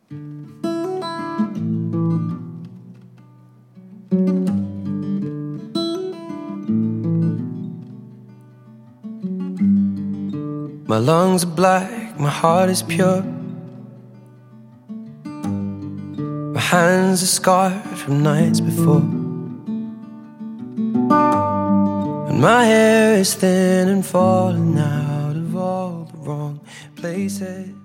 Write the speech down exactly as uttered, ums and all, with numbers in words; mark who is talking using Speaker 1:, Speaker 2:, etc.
Speaker 1: My lungs are black, my heart is pure. My hands are scarred from nights before, and my hair is thin and falling out of all the wrong places.